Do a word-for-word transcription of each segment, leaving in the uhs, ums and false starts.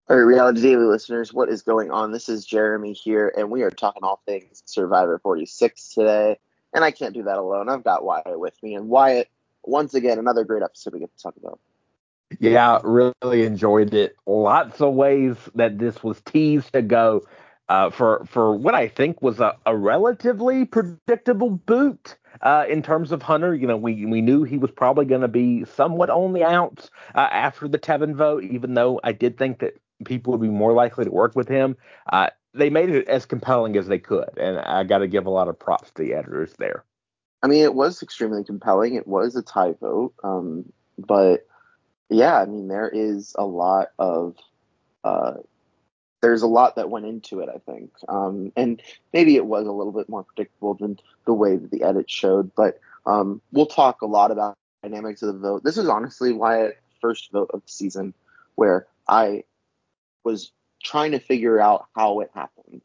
All right, Reality Daily listeners, what is going on? This is Jeremy here, and we are talking all things Survivor forty-six today. And I can't do that alone. I've got Wyatt with me. And Wyatt, once again, another great episode we get to talk about. Yeah, really enjoyed it. Lots of ways that this was teased to go uh, for for what I think was a, a relatively predictable boot uh, in terms of Hunter. You know, we we knew he was probably going to be somewhat on the outs uh, after the Tevin vote, even though I did think that people would be more likely to work with him. Uh, they made it as compelling as they could, and I got to give a lot of props to the editors there. I mean, it was extremely compelling. It was a tie vote. Um, but yeah, I mean, there is a lot of uh, there's a lot that went into it, I think. Um, and maybe it was a little bit more predictable than the way that the edit showed. But um, we'll talk a lot about dynamics of the vote. This is honestly why first vote of the season where I was trying to figure out how it happened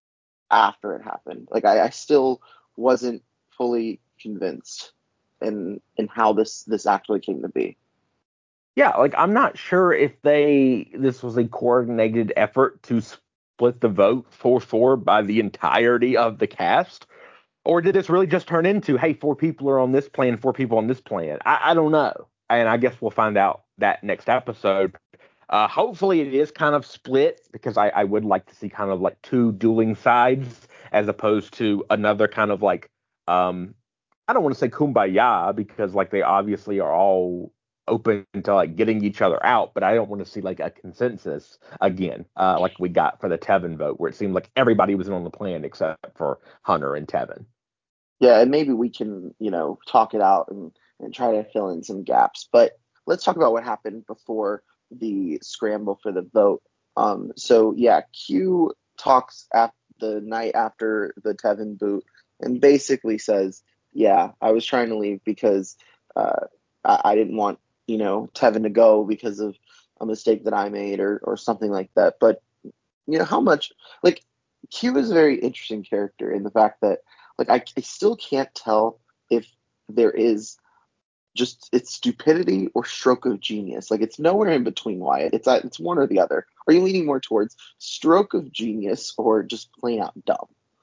after it happened. Like I, I still wasn't fully convinced in in how this this actually came to be. Yeah, like I'm not sure if they this was a coordinated effort to split the vote four four by the entirety of the cast, or did this really just turn into, hey, four people are on this plan, four people on this plan? I, I don't know, and I guess we'll find out that next episode. Uh, hopefully, it is kind of split because I, I would like to see kind of like two dueling sides as opposed to another kind of like um I don't want to say kumbaya because like they obviously are all open to like getting each other out, but I don't want to see like a consensus again, uh, like we got for the Tevin vote, where it seemed like everybody was in on the plan except for Hunter and Tevin. Yeah, and maybe we can, you know, talk it out and, and try to fill in some gaps. But let's talk about what happened before the scramble for the vote. Um, so yeah, Q talks at the night after the Tevin boot and basically says, "Yeah, I was trying to leave because uh, I, I didn't want, you know, Tevin to go because of a mistake that I made or or something like that." But you know how much like Q is a very interesting character in the fact that like I, I still can't tell if there is just it's stupidity or stroke of genius. Like it's nowhere in between, Wyatt. It's uh, it's one or the other. Are you leaning more towards stroke of genius or just plain out dumb?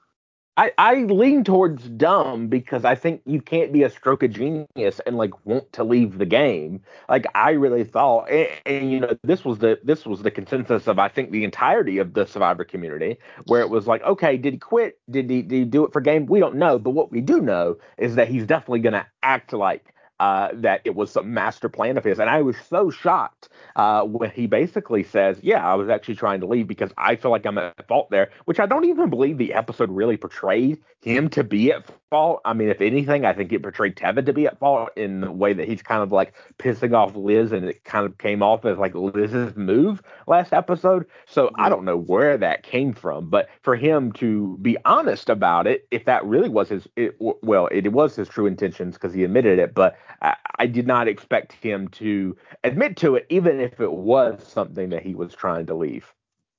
I, I lean towards dumb because I think you can't be a stroke of genius and like want to leave the game. Like I really thought, and, and you know, this was the this was the consensus of I think the entirety of the Survivor community, where it was like, okay, did he quit? Did he did he do it for game? We don't know, but what we do know is that he's definitely going to act like uh, that it was some master plan of his. And I was so shocked uh, when he basically says, yeah, I was actually trying to leave because I feel like I'm at fault there, which I don't even believe the episode really portrayed him to be at fault. I mean, if anything, I think it portrayed Tevin to be at fault in the way that he's kind of like pissing off Liz, and it kind of came off as like Liz's move last episode. So I Mm-hmm. don't know where that came from, but for him to be honest about it, if that really was his, it, well, it was his true intentions because he admitted it, but I, I did not expect him to admit to it, even if it was something that he was trying to leave.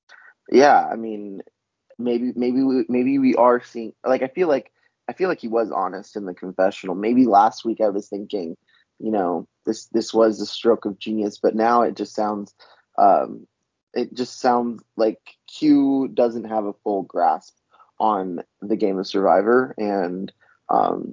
Yeah, I mean, maybe maybe we, maybe we are seeing like I feel like I feel like he was honest in the confessional. Maybe last week I was thinking, you know, this this was a stroke of genius, but now it just sounds um it just sounds like Q doesn't have a full grasp on the game of Survivor and um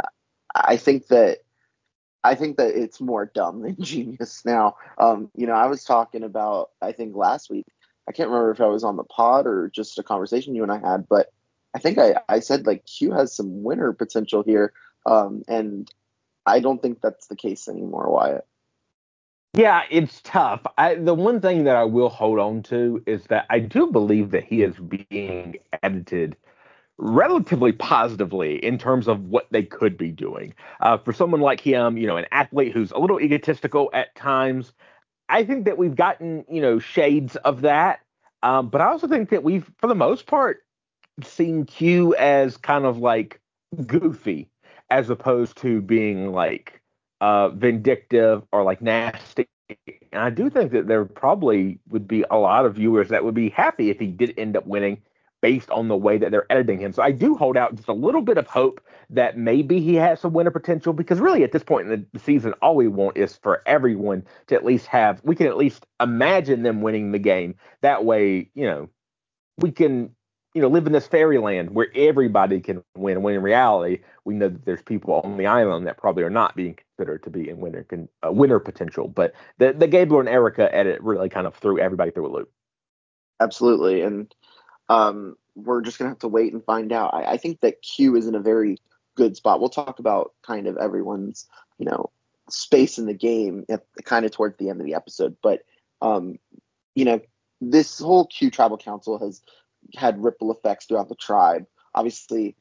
I think that I think that it's more dumb than genius now. Um, you know, I was talking about, I think last week, I can't remember if I was on the pod or just a conversation you and I had, but I think I, I said like Q has some winner potential here. Um, and I don't think that's the case anymore, Wyatt. Yeah, it's tough. I, the one thing that I will hold on to is that I do believe that he is being edited relatively positively in terms of what they could be doing. Uh, for someone like him, you know, an athlete who's a little egotistical at times, I think that we've gotten, you know, shades of that. Um, but I also think that we've, for the most part, seen Q as kind of like goofy as opposed to being like uh, vindictive or like nasty. And I do think that there probably would be a lot of viewers that would be happy if he did end up winning based on the way that they're editing him. So I do hold out just a little bit of hope that maybe he has some winner potential, because really at this point in the season, all we want is for everyone to at least have, we can at least imagine them winning the game. That way, you know, we can, you know, live in this fairyland where everybody can win. When in reality, we know that there's people on the island that probably are not being considered to be in winner con, uh, winner potential. But the the Gabler and Erica edit really kind of threw everybody through a loop. Absolutely, and um, we're just gonna have to wait and find out. I, I think that Q is in a very good spot. We'll talk about kind of everyone's, you know, space in the game at, kind of towards the end of the episode, but um, you know, this whole Q tribal council has had ripple effects throughout the tribe. Obviously,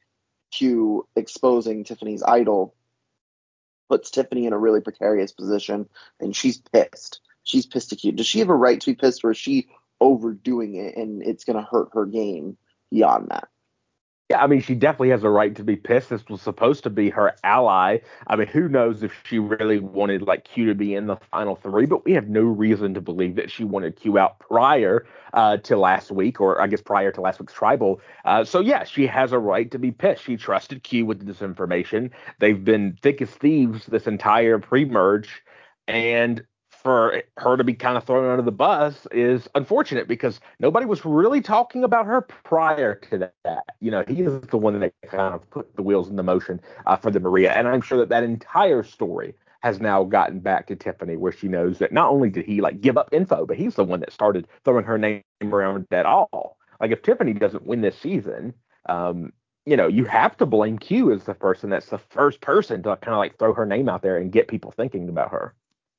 Q exposing Tiffany's idol puts Tiffany in a really precarious position, and she's pissed. She's pissed at Q. Does she have a right to be pissed, or is she overdoing it and it's going to hurt her game beyond that? Yeah, I mean, she definitely has a right to be pissed. This was supposed to be her ally. I mean, who knows if she really wanted like Q to be in the final three, but we have no reason to believe that she wanted Q out prior uh, to last week, or I guess prior to last week's tribal. Uh, so yeah, she has a right to be pissed. She trusted Q with this information. They've been thick as thieves this entire pre-merge, and for her to be kind of thrown under the bus is unfortunate, because nobody was really talking about her prior to that. You know, he is the one that kind of put the wheels into motion uh, for the Maria. And I'm sure that that entire story has now gotten back to Tiffany, where she knows that not only did he like give up info, but he's the one that started throwing her name around at all. Like if Tiffany doesn't win this season, um, you know, you have to blame Q as the person that's the first person to kind of like throw her name out there and get people thinking about her.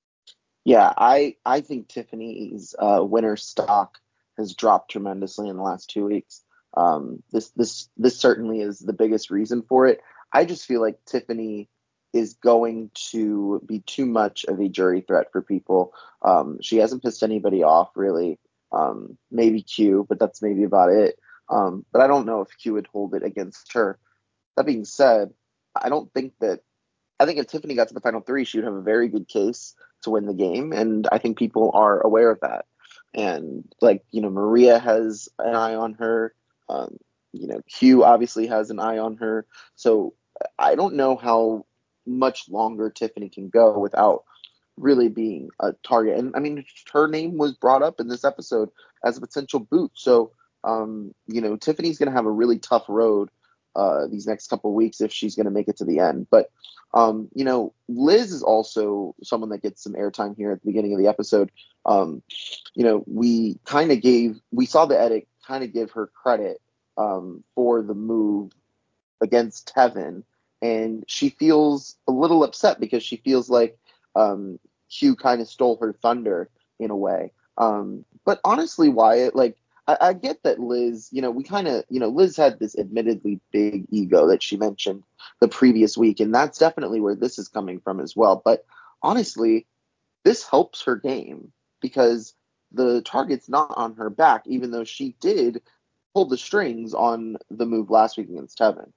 Yeah, I I think Tiffany's uh, winner stock has dropped tremendously in the last two weeks. Um, this this this certainly is the biggest reason for it. I just feel like Tiffany is going to be too much of a jury threat for people. Um, she hasn't pissed anybody off really. Um, maybe Q, but that's maybe about it. Um, but I don't know if Q would hold it against her. That being said, I don't think that I think if Tiffany got to the final three, she would have a very good case to win the game, and I think people are aware of that. And like you know, Maria has an eye on her. Um, you know, Q obviously has an eye on her. So I don't know how much longer Tiffany can go without really being a target. And I mean, her name was brought up in this episode as a potential boot. So um, you know, Tiffany's going to have a really tough road uh, these next couple of weeks if she's going to make it to the end. But um, you know, Liz is also someone that gets some airtime here at the beginning of the episode. Um, you know, we kind of gave, we saw the edit kind of give her credit um, for the move against Tevin, and she feels a little upset because she feels like um, Q kind of stole her thunder in a way. Um, but honestly, Wyatt, like, I, I get that Liz, you know, we kind of, you know, Liz had this admittedly big ego that she mentioned the previous week, and that's definitely where this is coming from as well. But honestly, this helps her game because the target's not on her back, even though she did pull the strings on the move last week against Tevin.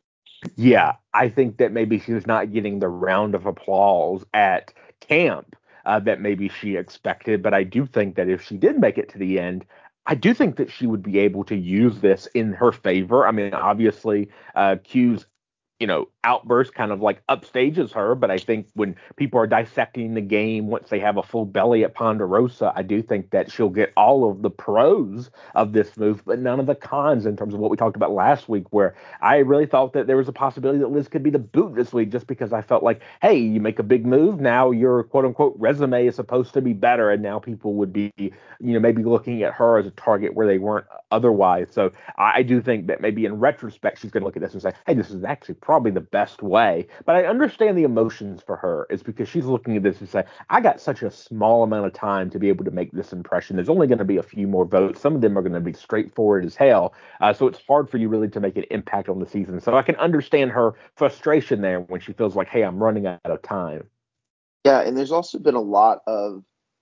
Yeah, I think that maybe she was not getting the round of applause at camp uh, that maybe she expected. But I do think that if she did make it to the end, I do think that she would be able to use this in her favor. I mean, obviously, uh, Q's you know, outburst kind of like upstages her. But I think when people are dissecting the game, once they have a full belly at Ponderosa, I do think that she'll get all of the pros of this move, but none of the cons in terms of what we talked about last week, where I really thought that there was a possibility that Liz could be the boot this week, just because I felt like, hey, you make a big move, now your quote unquote resume is supposed to be better. And now people would be, you know, maybe looking at her as a target where they weren't otherwise. So I do think that maybe in retrospect, she's going to look at this and say, hey, this is actually probably the best way. But I understand the emotions for her. It's because she's looking at this and say, I got such a small amount of time to be able to make this impression. There's only going to be a few more votes. Some of them are going to be straightforward as hell. Uh, so it's hard for you really to make an impact on the season. So I can understand her frustration there when she feels like, hey, I'm running out of time. Yeah, and there's also been a lot of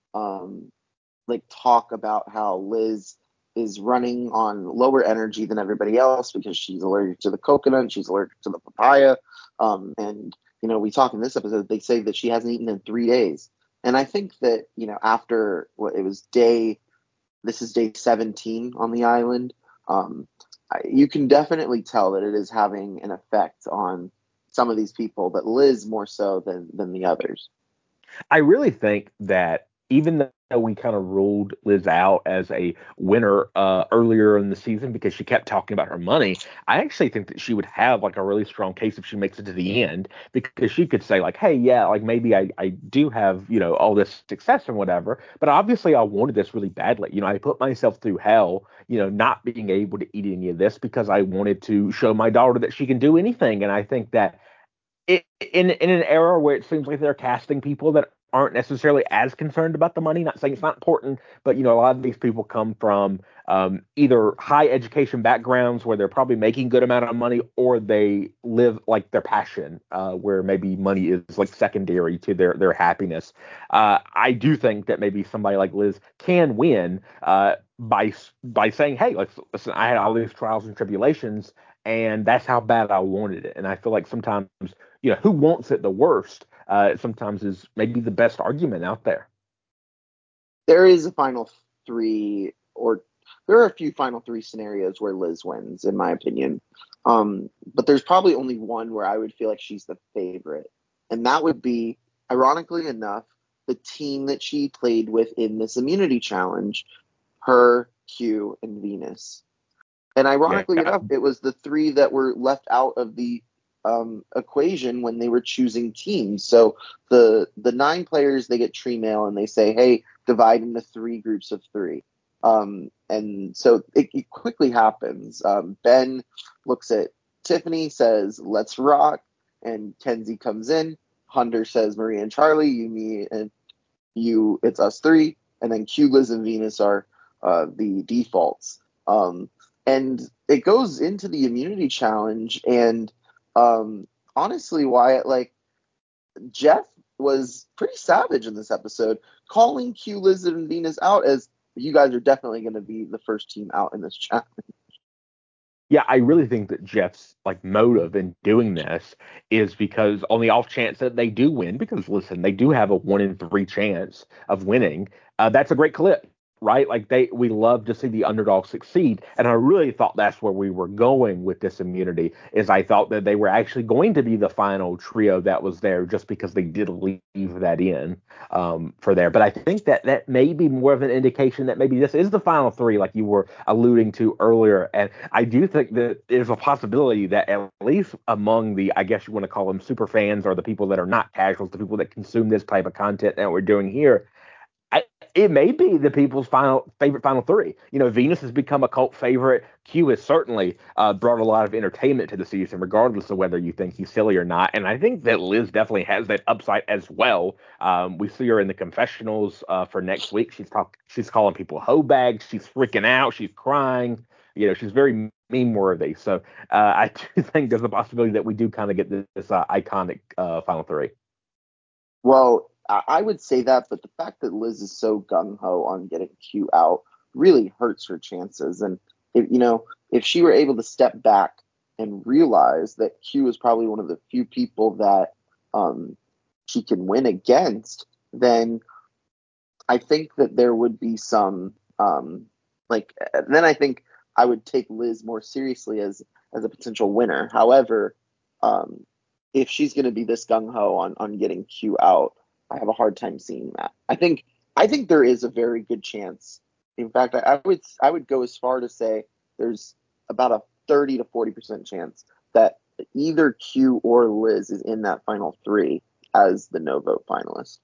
um, like talk about how Liz is running on lower energy than everybody else because she's allergic to the coconut, she's allergic to the papaya. Um, and, you know, we talk in this episode, they say that she hasn't eaten in three days. And I think that, you know, after what it was day, this is day seventeen on the island. Um, I, you can definitely tell that it is having an effect on some of these people, but Liz more so than than the others. I really think that even though we kind of ruled Liz out as a winner uh, earlier in the season because she kept talking about her money, I actually think that she would have like a really strong case if she makes it to the end because she could say like, hey, yeah, like maybe I, I do have, you know, all this success and whatever, but obviously I wanted this really badly. You know, I put myself through hell, you know, not being able to eat any of this because I wanted to show my daughter that she can do anything. And I think that it, in in an era where it seems like they're casting people that aren't necessarily as concerned about the money. Not saying it's not important, but you know, a lot of these people come from um, either high education backgrounds where they're probably making good amount of money, or they live like their passion, uh, where maybe money is like secondary to their their happiness. Uh, I do think that maybe somebody like Liz can win uh, by by saying, "Hey, let's listen. I had all these trials and tribulations." And that's how bad I wanted it. And I feel like sometimes, you know, who wants it the worst uh, sometimes is maybe the best argument out there. There is a final three, or there are a few final three scenarios where Liz wins, in my opinion. Um, but there's probably only one where I would feel like she's the favorite, and that would be, ironically enough, the team that she played with in this immunity challenge, her, Q, and Venus. And Yeah. ironically enough, it was the three that were left out of the um, equation when they were choosing teams. So the the nine players, they get tree mail and they say, "Hey, divide into three groups of three." Um, and so it, it quickly happens. Um, Ben looks at Tiffany, says, "Let's rock," and Kenzie comes in. Hunter says, "Maria and Charlie, you, me, and you. It's us three." And then Q, Liz, and Venus are uh, the defaults. Um, and it goes into the immunity challenge. And um, honestly, Wyatt, like Jeff was pretty savage in this episode, calling Q, Liz, and Venus out as you guys are definitely going to be the first team out in this challenge. Yeah, I really think that Jeff's like motive in doing this is because on the off chance that they do win, because listen, they do have a one in three chance of winning. Uh, that's a great clip, right? Like they, we love to see the underdog succeed, and I really thought that's where we were going with this immunity. Is I thought that they were actually going to be the final trio that was there, just because they did leave that in um, for there. But I think that that may be more of an indication that maybe this is the final three, like you were alluding to earlier. And I do think that there's a possibility that at least among the, I guess you want to call them super fans or the people that are not casuals, the people that consume this type of content that we're doing here, I, it may be the people's final favorite final three. You know, Venus has become a cult favorite. Q has certainly uh, brought a lot of entertainment to the season, regardless of whether you think he's silly or not. And I think that Liz definitely has that upside as well. Um, we see her in the confessionals uh, for next week. She's talk, she's calling people hoe bags. She's freaking out. She's crying. You know, she's very meme worthy. So uh, I do think there's a possibility that we do kind of get this, this uh, iconic uh, final three. Well, I would say that, but the fact that Liz is so gung ho on getting Q out really hurts her chances. And if you know, if she were able to step back and realize that Q is probably one of the few people that um, she can win against, then I think that there would be some um, like. Then I think I would take Liz more seriously as as a potential winner. However, um, if she's going to be this gung ho on on getting Q out, I have a hard time seeing that. I think I think there is a very good chance. In fact, I, I would I would go as far to say there's about a thirty to forty percent chance that either Q or Liz is in that final three as the no vote finalist.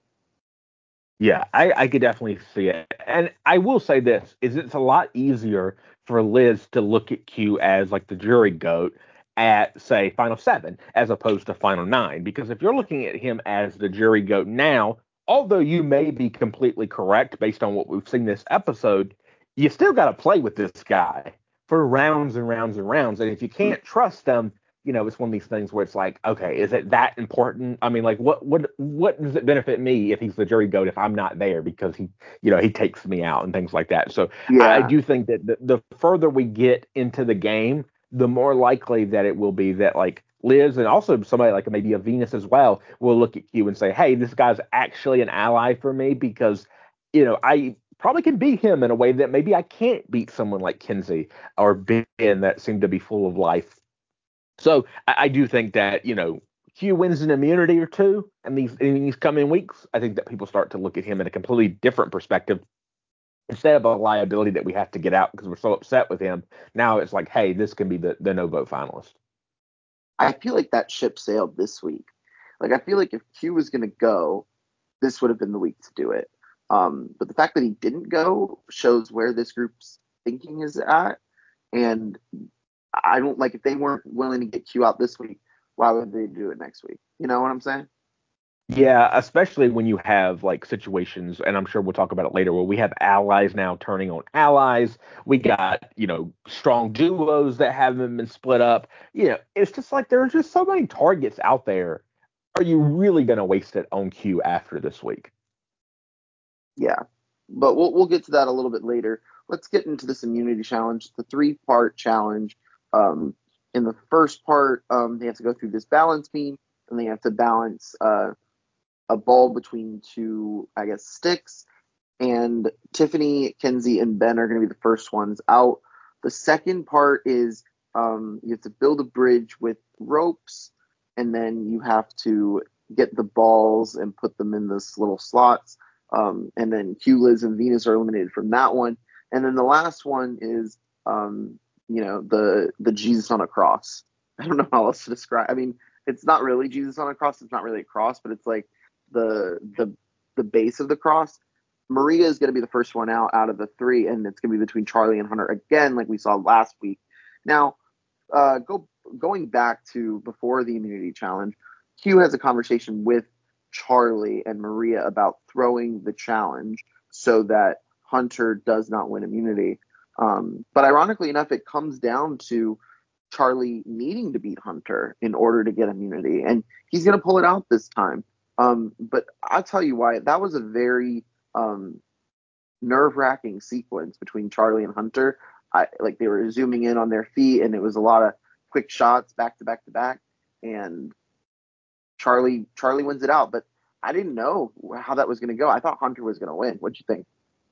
Yeah, I, I could definitely see it. And I will say this is it's a lot easier for Liz to look at Q as like the jury goat at say final seven as opposed to final nine. Because if you're looking at him as the jury goat now, although you may be completely correct based on what we've seen this episode, you still got to play with this guy for rounds and rounds and rounds. And if you can't trust them, you know, it's one of these things where it's like, okay, is it that important? I mean, like, what what what does it benefit me if he's the jury goat if I'm not there because he, you know, he takes me out and things like that. So I, I Yeah. do think that the, the further we get into the game, the more likely that it will be that like Liz and also somebody like maybe a Venus as well will look at Q and say, hey, this guy's actually an ally for me because, you know, I probably can beat him in a way that maybe I can't beat someone like Kinsey or Ben that seem to be full of life. So I, I do think that, you know, Q wins an immunity or two in these in these coming weeks. I think that people start to look at him in a completely different perspective. Instead of a liability that we have to get out because we're so upset with him, now it's like, hey, this can be the, the no vote finalist. I feel like that ship sailed this week. Like, I feel like if Q was going to go, this would have been the week to do it. Um, but the fact that he didn't go shows where this group's thinking is at. And I don't like if they weren't willing to get Q out this week, why would they do it next week? You know what I'm saying? Yeah, especially when you have like situations, and I'm sure we'll talk about it later, where we have allies now turning on allies. We got, you know, strong duos that haven't been split up. You know, it's just like there's just so many targets out there. Are you really going to waste it on Q after this week? Yeah. But we'll we'll get to that a little bit later. Let's get into this immunity challenge. It's a three part challenge. Um, in the first part, um, they have to go through this balance beam, and they have to balance uh, a ball between two, I guess, sticks. And Tiffany, Kenzie, and Ben are going to be the first ones out. The second part is um, you have to build a bridge with ropes, and then you have to get the balls and put them in this little slots. Um, and then Q, Liz, and Venus are eliminated from that one. And then the last one is, um, you know, the the Jesus on a cross. I don't know how else to describe. I mean, it's not really Jesus on a cross. It's not really a cross, but it's like the the the base of the cross. Maria is going to be the first one out out of the three, and it's going to be between Charlie and Hunter again, like we saw last week. Now, uh, go going back to before the immunity challenge, Q has a conversation with Charlie and Maria about throwing the challenge so that Hunter does not win immunity. Um, but ironically enough, it comes down to Charlie needing to beat Hunter in order to get immunity, and he's going to pull it out this time. Um, but I'll tell you why. That was a very um, nerve wracking sequence between Charlie and Hunter. I like they were zooming in on their feet, and it was a lot of quick shots back to back to back. And Charlie Charlie wins it out, but I didn't know how that was going to go. I thought Hunter was going to win. What'd you think?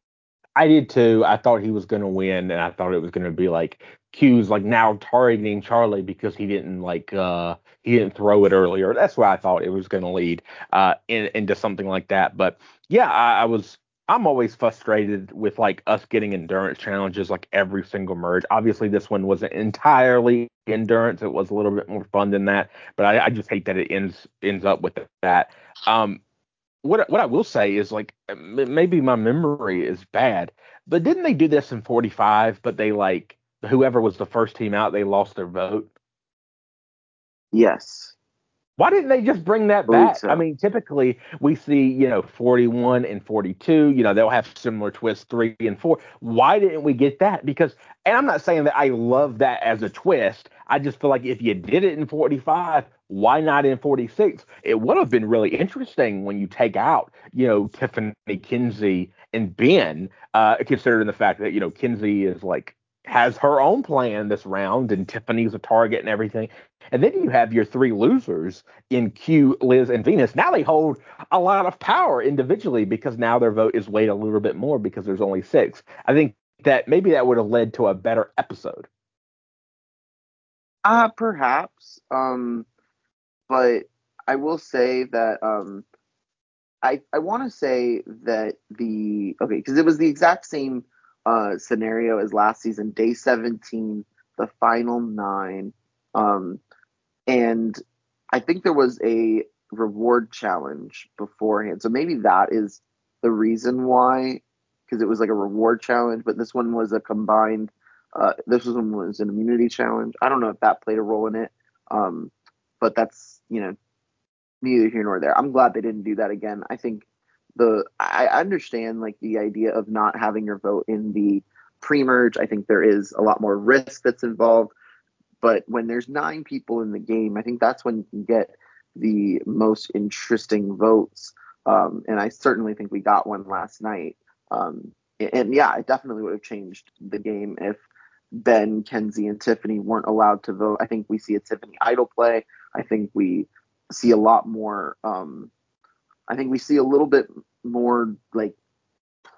I did too. I thought he was going to win, and I thought it was going to be like Q's like now targeting Charlie because he didn't like uh he didn't throw it earlier. That's why I thought it was going to lead uh in, into something like that. But yeah, I, I was. I'm always frustrated with like us getting endurance challenges like every single merge. Obviously, this one wasn't entirely endurance. It was a little bit more fun than that. But I, I just hate that it ends ends up with that. Um, what what I will say is like maybe my memory is bad, but didn't they do this in forty-five? But they like whoever was the first team out, they lost their vote. Yes, Why didn't they just bring I that believe back? I so. mean, typically we see, you know, forty-one and forty-two, you know, they'll have similar twists, three and four. Why didn't we get that? Because, and I'm not saying that I love that as a twist. I just feel like if you did it in forty-five, why not in forty-six? It would have been really interesting when you take out, you know, Tiffany, Kinsey, and Ben, uh, considering the fact that, you know, Kinsey is like, has her own plan this round and Tiffany's a target and everything. And then you have your three losers in Q, Liz, and Venus. Now they hold a lot of power individually because now their vote is weighed a little bit more because there's only six. I think that maybe that would have led to a better episode. Uh, perhaps. Um, but I will say that um, I I want to say that the okay because it was the exact same uh, scenario as last season, day seventeen, the final nine, um, and I think there was a reward challenge beforehand, so maybe that is the reason why because it was like a reward challenge, but this one was a combined. Uh, this one was an immunity challenge. I don't know if that played a role in it, um, but that's you know neither here nor there. I'm glad they didn't do that again. I think the I understand like the idea of not having your vote in the pre-merge. I think there is a lot more risk that's involved, but when there's nine people in the game, I think that's when you can get the most interesting votes. Um, and I certainly think we got one last night. Um, and, and yeah, it definitely would have changed the game if Ben, Kenzie, and Tiffany weren't allowed to vote. I think we see a Tiffany Idol play. I think we see a lot more. Um, I think we see a little bit more like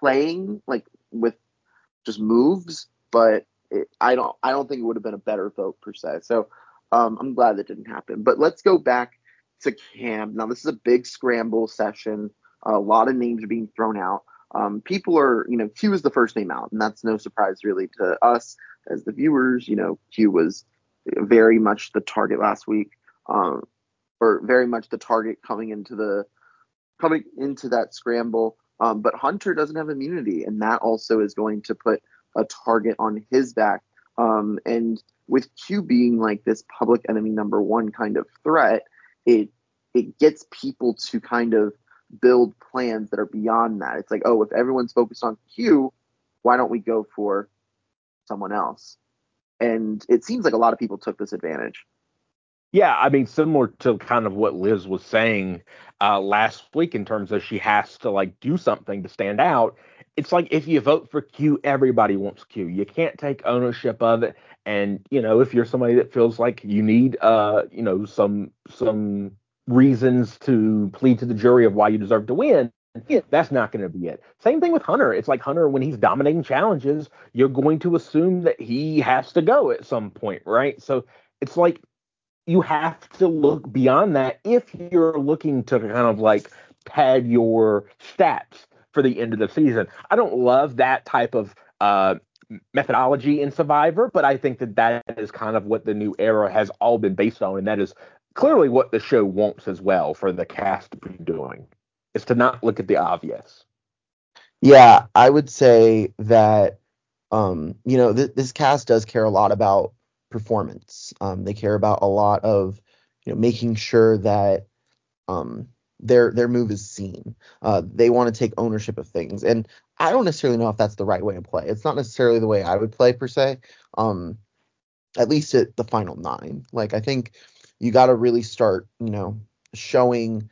playing like with just moves, but it, I don't I don't think it would have been a better vote per se. So um, I'm glad that didn't happen. But let's go back to camp. Now this is a big scramble session. A lot of names are being thrown out. Um, people are, you know, Q is the first name out, and that's no surprise really to us as the viewers. You know, Q was very much the target last week, um, or very much the target coming into the coming into that scramble. Um, but Hunter doesn't have immunity, and that also is going to put a target on his back. Um, and with Q being like this public enemy number one kind of threat, it it gets people to kind of build plans that are beyond that. It's like, oh, if everyone's focused on Q, why don't we go for someone else? And it seems like a lot of people took this advantage. Yeah, I mean, similar to kind of what Liz was saying uh, last week in terms of she has to like do something to stand out. It's like if you vote for Q, everybody wants Q. You can't take ownership of it. And you know, if you're somebody that feels like you need, uh, you know, some some reasons to plead to the jury of why you deserve to win, yeah, that's not going to be it. Same thing with Hunter. It's like Hunter, when he's dominating challenges, you're going to assume that he has to go at some point, right? So it's like you have to look beyond that if you're looking to kind of like pad your stats for the end of the season. I don't love that type of uh, methodology in Survivor, but I think that that is kind of what the new era has all been based on, and that is clearly what the show wants as well for the cast to be doing, is to not look at the obvious. Yeah, I would say that um, you know, th- this cast does care a lot about performance. Um, they care about a lot of, you know, making sure that um, their their move is seen. Uh, they want to take ownership of things, and I don't necessarily know if that's the right way to play. It's not necessarily the way I would play per se. Um, at least at the final nine. Like I think you got to really start, you know, showing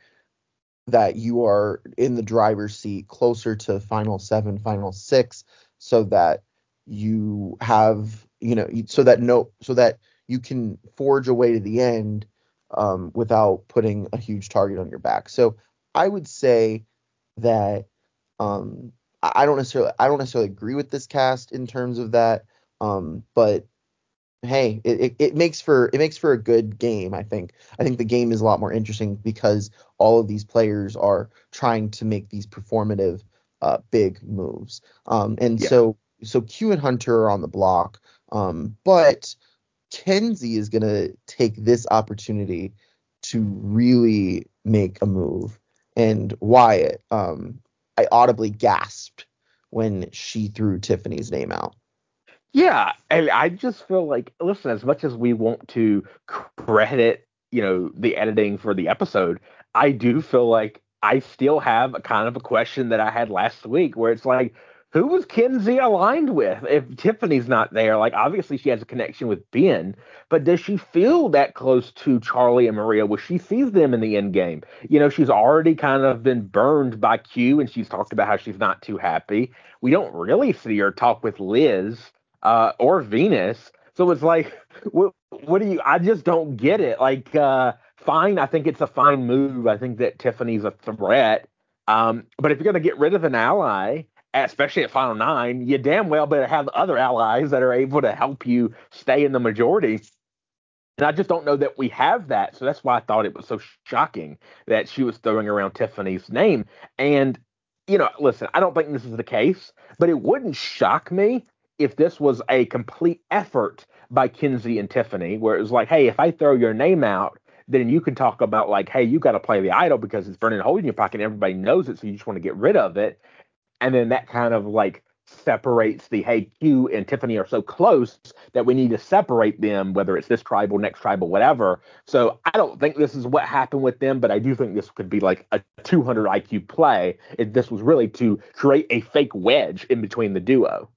that you are in the driver's seat closer to final seven, final six, so that you have, you know, so that no, so that you can forge a way to the end um, without putting a huge target on your back. So I would say that um, I I don't necessarily, I don't necessarily agree with this cast in terms of that, um, but hey, it, it, it makes for it makes for a good game. I think I think the game is a lot more interesting because all of these players are trying to make these performative uh, big moves. Um, and Yeah. so so Q and Hunter are on the block, um, but Kenzie is gonna take this opportunity to really make a move. And Wyatt, um, I audibly gasped when she threw Tiffany's name out. Yeah, and I just feel like, listen, as much as we want to credit, you know, the editing for the episode, I do feel like I still have a kind of a question that I had last week where it's like, who was Kenzie aligned with if Tiffany's not there? Like, obviously she has a connection with Ben, but does she feel that close to Charlie and Maria where she sees them in the end game? You know, she's already kind of been burned by Q and she's talked about how she's not too happy. We don't really see her talk with Liz uh, or Venus. So it's like, what, what do you? I just don't get it. Like, uh, fine, I think it's a fine move. I think that Tiffany's a threat. Um, but if you're gonna get rid of an ally, especially at Final Nine, you damn well better have other allies that are able to help you stay in the majority. And I just don't know that we have that. So that's why I thought it was so shocking that she was throwing around Tiffany's name. And, you know, listen, I don't think this is the case, but it wouldn't shock me if this was a complete effort by Kenzie and Tiffany, where it was like, hey, if I throw your name out, then you can talk about like, hey, you got to play the idol because it's burning a hole in your pocket and everybody knows it. So you just want to get rid of it. And then that kind of like separates the, hey, Q and Tiffany are so close that we need to separate them, whether it's this tribal, next tribal, whatever. So I don't think this is what happened with them, but I do think this could be like a two hundred I Q play if this was really to create a fake wedge in between the duo.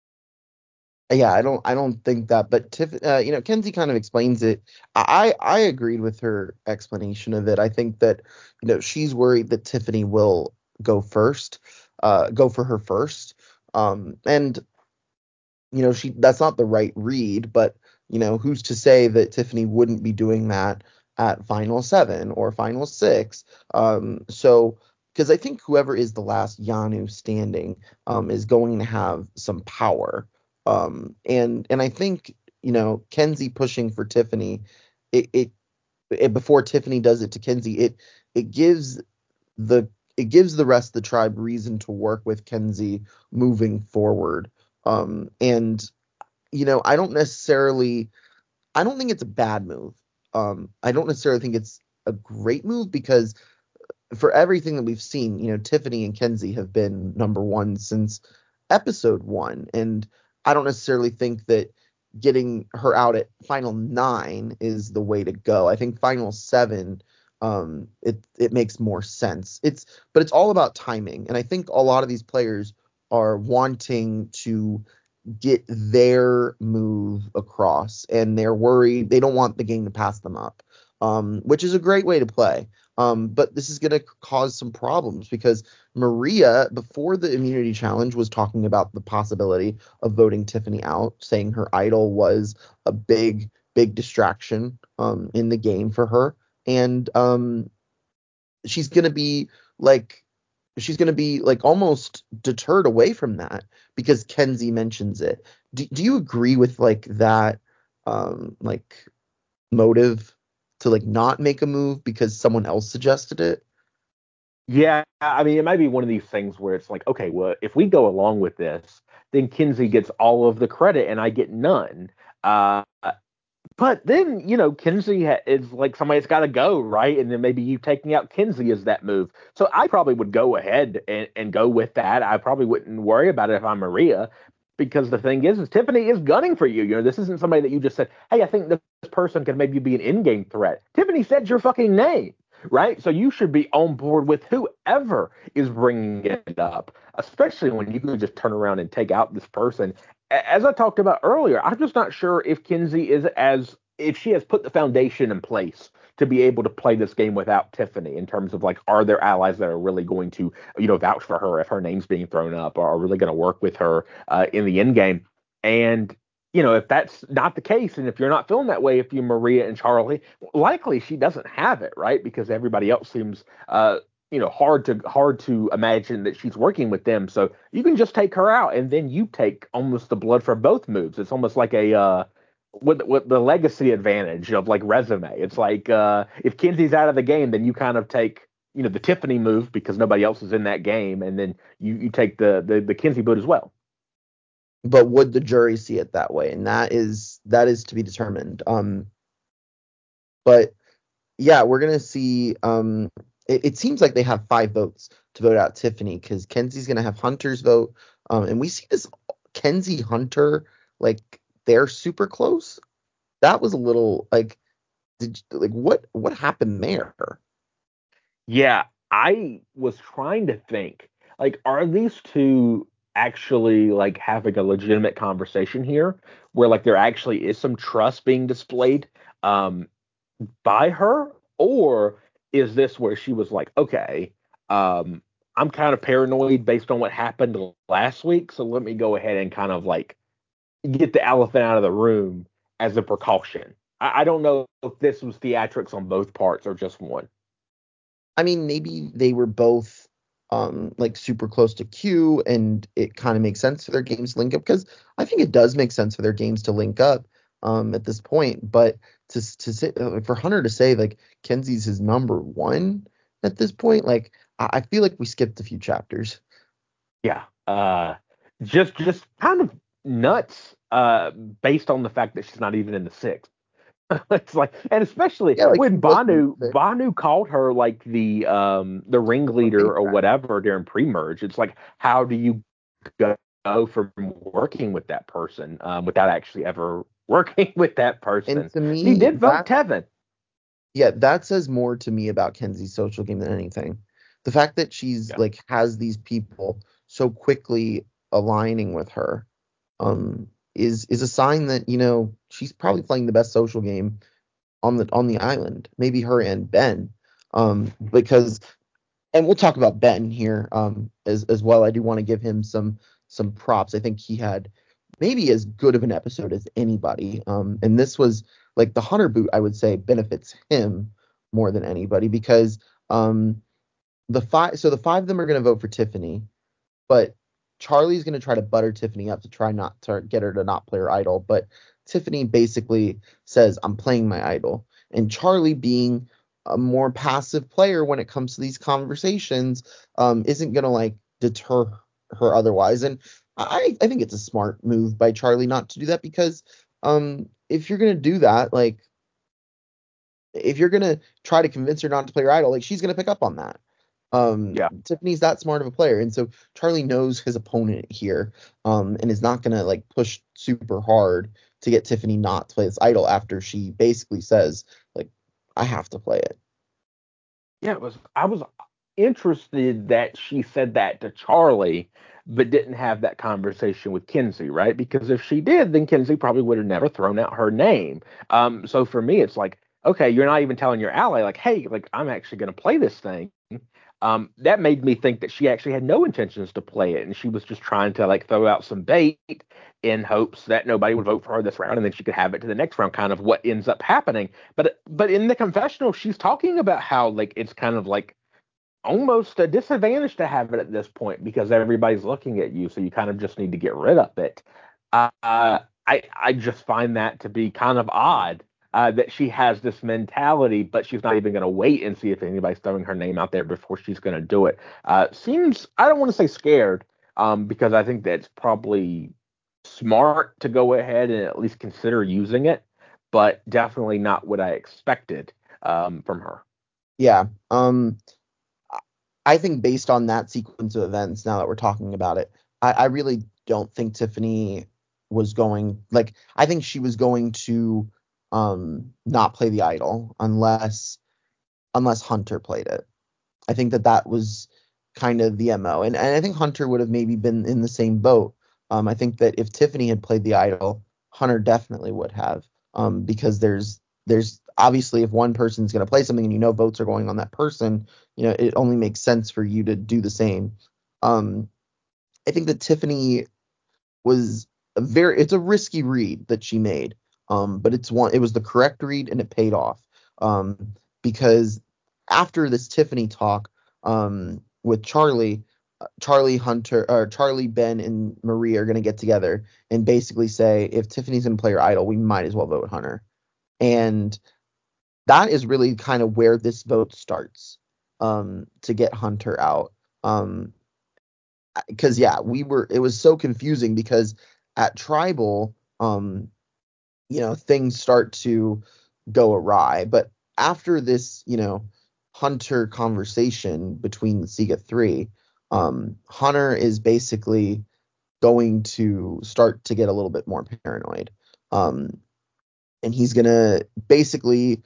Yeah, I don't I don't think that, but Tiff, uh, you know, Kenzie kind of explains it. I I agreed with her explanation of it. I think that, you know, she's worried that Tiffany will go first, uh, go for her first. Um, and you know, she that's not the right read, but you know, who's to say that Tiffany wouldn't be doing that at final seven or final six? Um, so because I think whoever is the last Yanu standing um, is going to have some power. Um, and and I think, you know, Kenzie pushing for Tiffany, it, it, it before Tiffany does it to Kenzie, it it gives the it gives the rest of the tribe reason to work with Kenzie moving forward. Um, and you know, I don't necessarily I don't think it's a bad move. Um, I don't necessarily think it's a great move because for everything that we've seen, you know, Tiffany and Kenzie have been number one since episode one. And I don't necessarily think that getting her out at final nine is the way to go. I think final seven, um, it it makes more sense. It's but it's all about timing. And I think a lot of these players are wanting to get their move across and they're worried they don't want the game to pass them up, um, which is a great way to play. Um, but this is going to cause some problems because Maria, before the immunity challenge, was talking about the possibility of voting Tiffany out, saying her idol was a big, big distraction um, in the game for her. And um, she's going to be like, she's going to be like almost deterred away from that because Kenzie mentions it. Do, do you agree with like that, um, like motive to like not make a move because someone else suggested it? Yeah, I mean, it might be one of these things where it's like, okay, well, if we go along with this, then Kinsey gets all of the credit and I get none. Uh, but then, you know, Kinsey ha- is like somebody's got to go, right? And then maybe you taking out Kinsey is that move. So I probably would go ahead and, and go with that. I probably wouldn't worry about it if I'm Maria, because the thing is, is Tiffany is gunning for you. You know, this isn't somebody that you just said, hey, I think this person could maybe be an in-game threat. Tiffany said your fucking name, right? So you should be on board with whoever is bringing it up, especially when you can just turn around and take out this person. As I talked about earlier, I'm just not sure if Kinsey is as if she has put the foundation in place to be able to play this game without Tiffany in terms of like, are there allies that are really going to, you know, vouch for her if her name's being thrown up, or are really going to work with her uh, in the end game? And you know, if that's not the case, and if you're not feeling that way, if you're Maria and Charlie, likely she doesn't have it, right? Because everybody else seems, uh, you know, hard to hard to imagine that she's working with them. So you can just take her out, and then you take almost the blood for both moves. It's almost like a uh, with with the legacy advantage of like resume. It's like uh, if Kinsey's out of the game, then you kind of take, you know, the Tiffany move because nobody else is in that game, and then you you take the the, the Kinsey boot as well. But would the jury see it that way? And that is that is to be determined. Um, but yeah, we're gonna see. Um, it, it seems like they have five votes to vote out Tiffany because Kenzie's gonna have Hunter's vote. Um, and we see this Kenzie Hunter, like they're super close. That was a little like, did like what what happened there? Yeah, I was trying to think, like, are these two actually like having a legitimate conversation here where like there actually is some trust being displayed um by her? Or is this where she was like, okay, um, I'm kind of paranoid based on what happened last week, so let me go ahead and kind of like get the elephant out of the room as a precaution. I, I don't know if this was theatrics on both parts or just one. I mean, maybe they were both um like super close to Q, and it kind of makes sense for their games to link up because I think it does make sense for their games to link up um at this point. But to to say uh, for Hunter to say like Kenzie's his number one at this point, like I, I feel like we skipped a few chapters. Yeah. Uh just just kind of nuts uh based on the fact that she's not even in the six. It's like, and especially Yeah, like she when wasn't Banu there. Banu called her like the um the ringleader or whatever during pre-merge. It's like, how do you go from working with that person um, without actually ever working with that And person? to He me, did vote that Tevin. yeah, that says more to me about Kenzie's social game than anything. The fact that she's Yeah. like has these people so quickly aligning with her um is is a sign that, you know, she's probably playing the best social game on the on the island. Maybe her and Ben. Um because and we'll talk about Ben here um as as well. I do want to give him some some props. I think he had maybe as good of an episode as anybody. Um and this was like the Hunter boot, I would say benefits him more than anybody because um the five so the five of them are going to vote for Tiffany, but Charlie's going to try to butter Tiffany up to try not to get her to not play her idol, but Tiffany basically says, I'm playing my idol. And Charlie, being a more passive player when it comes to these conversations, um, isn't going to like deter her otherwise. And I, I think it's a smart move by Charlie not to do that, because um, if you're going to do that, like, if you're going to try to convince her not to play her idol, like, she's going to pick up on that. Um, Yeah. Tiffany's that smart of a player, and so Charlie knows his opponent here, um, and is not gonna like push super hard to get Tiffany not to play this idol after she basically says, like, I have to play it. Yeah, it was. I was interested that she said that to Charlie, but didn't have that conversation with Kenzie, right? Because if she did, then Kenzie probably would have never thrown out her name. Um, so for me, it's like, okay, you're not even telling your ally, like, hey, like I'm actually going to play this thing. Um, that made me think that she actually had no intentions to play it, and she was just trying to like throw out some bait in hopes that nobody would vote for her this round, and then she could have it to the next round. Kind of what ends up happening. But but in the confessional, she's talking about how like it's kind of like almost a disadvantage to have it at this point because everybody's looking at you, so you kind of just need to get rid of it. Uh, I I just find that to be kind of odd uh, that she has this mentality, but she's not even going to wait and see if anybody's throwing her name out there before she's going to do it. Uh, seems I don't want to say scared, um, because I think that's probably smart to go ahead and at least consider using it, but definitely not what I expected um, from her. Yeah. Um, I think based on that sequence of events, now that we're talking about it, I, I really don't think Tiffany was going like I think she was going to um not play the idol unless unless Hunter played it. I think that that was kind of the M O. And, and I think Hunter would have maybe been in the same boat. Um, I think that if Tiffany had played the idol, Hunter definitely would have. Um, because there's there's obviously, if one person's going to play something and you know votes are going on that person, you know, it only makes sense for you to do the same. Um, I think that Tiffany was a very it's a risky read that she made. Um, but it's one it was the correct read and it paid off. Um, because after this Tiffany talk, um, with Charlie, uh, Charlie Hunter or Charlie, Ben, and Marie are gonna get together and basically say, if Tiffany's gonna play her idol, we might as well vote Hunter. And that is really kind of where this vote starts, um, to get Hunter out. Um, because yeah, we were it was so confusing because at Tribal, um, you know, things start to go awry. But after this, you know, Hunter conversation between the Sega three, um, Hunter is basically going to start to get a little bit more paranoid. Um, and he's gonna basically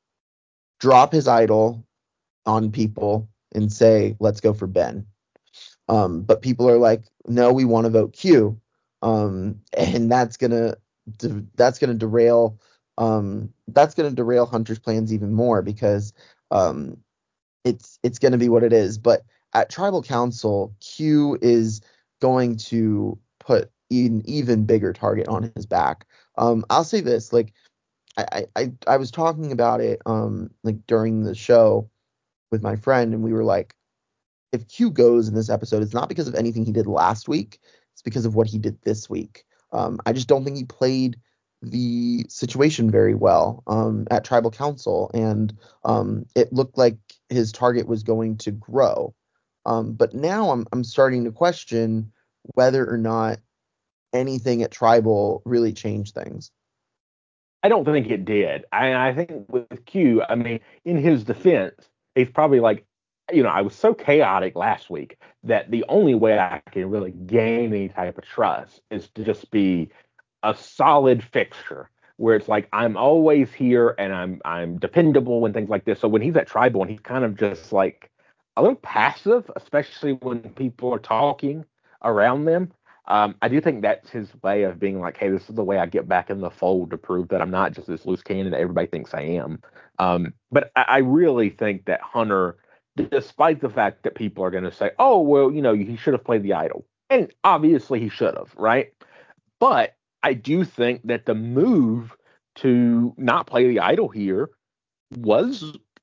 drop his idol on people and say, let's go for Ben. Um, but people are like, no, we want to vote Q. Um, and that's gonna de- that's gonna derail um, that's gonna derail Hunter's plans even more, because um, it's it's gonna be what it is. But at Tribal Council, Q is going to put an even bigger target on his back. Um, I'll say this, like I, I I was talking about it um like during the show with my friend, and we were like, if Q goes in this episode, it's not because of anything he did last week. It's because of what he did this week. Um, I just don't think he played the situation very well um, at Tribal Council, and um, it looked like his target was going to grow. Um, but now I'm I'm starting to question whether or not anything at Tribal really changed things. I don't think it did. I, I think with Q, I mean, in his defense, he's probably like, you know, I was so chaotic last week that the only way I can really gain any type of trust is to just be a solid fixture where it's like I'm always here and I'm I'm dependable and things like this. So when he's at Tribal and he's kind of just like a little passive, especially when people are talking around them. Um, I do think that's his way of being like, hey, this is the way I get back in the fold to prove that I'm not just this loose cannon that everybody thinks I am. Um, but I, I really think that Hunter, despite the fact that people are going to say, oh, well, you know, he should have played the idol. And obviously he should have, right? But I do think that the move to not play the idol here was